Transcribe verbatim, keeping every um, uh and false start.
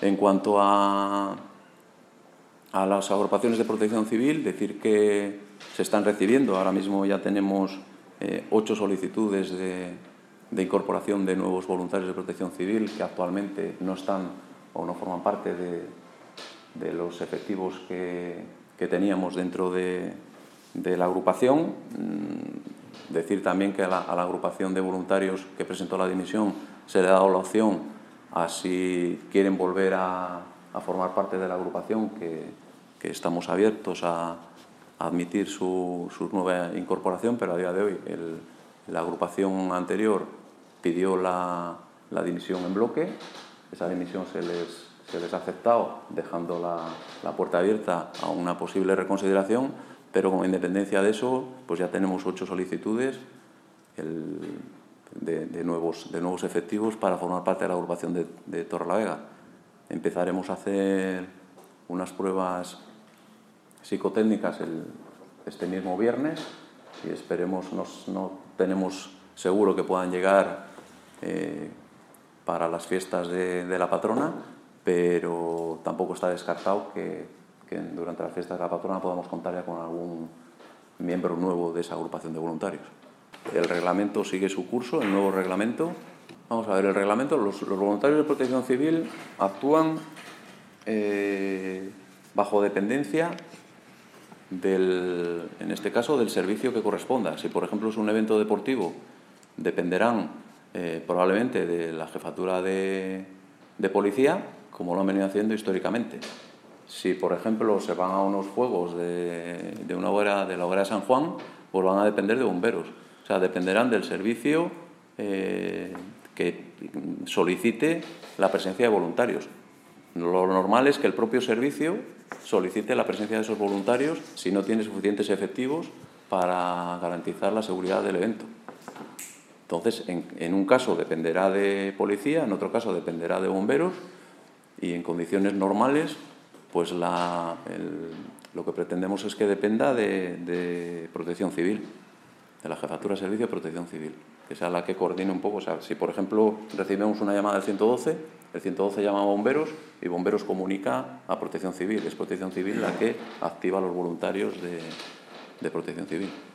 En cuanto a, a las agrupaciones de protección civil, decir que se están recibiendo. Ahora mismo ya tenemos eh, ocho solicitudes de, de incorporación de nuevos voluntarios de protección civil que actualmente no están o no forman parte de, de los efectivos que, que teníamos dentro de, de la agrupación. Decir también que a la, a la agrupación de voluntarios que presentó la dimisión se le ha dado la opción a si quieren volver a, a formar parte de la agrupación, que, que estamos abiertos a, a admitir su, su nueva incorporación, pero a día de hoy el, la agrupación anterior pidió la, la dimisión en bloque. Esa dimisión se les, se les ha aceptado, dejando la, la puerta abierta a una posible reconsideración, pero con independencia de eso, pues ya tenemos ocho solicitudes el, de, de, nuevos, de nuevos efectivos para formar parte de la agrupación de, de Torrelavega. Empezaremos a hacer unas pruebas psicotécnicas el, este mismo viernes y esperemos, nos, no tenemos seguro que puedan llegar eh, para las fiestas de, de la patrona, pero tampoco está descartado que, que durante las fiestas de la patrona podamos contar ya con algún miembro nuevo de esa agrupación de voluntarios. El reglamento sigue su curso, el nuevo reglamento. Vamos a ver, el reglamento, los, los voluntarios de protección civil actúan eh, bajo dependencia del, en este caso, del servicio que corresponda. Si, por ejemplo, es un evento deportivo, dependerán eh, probablemente de la jefatura de, de policía, como lo han venido haciendo históricamente. Si, por ejemplo, se van a unos juegos de, de, una hoguera, de la hoguera de San Juan, pues van a depender de bomberos. O sea, dependerán del servicio eh, que solicite la presencia de voluntarios. Lo normal es que el propio servicio solicite la presencia de esos voluntarios si no tiene suficientes efectivos para garantizar la seguridad del evento. Entonces, en, en un caso dependerá de policía, en otro caso dependerá de bomberos, y en condiciones normales, pues la, el, lo que pretendemos es que dependa de, de Protección Civil, de la Jefatura de Servicio de Protección Civil, que sea la que coordine un poco. O sea, si, por ejemplo, recibimos una llamada del ciento doce, el ciento doce llama a bomberos y bomberos comunica a Protección Civil. Es Protección Civil la que activa a los voluntarios de, de Protección Civil.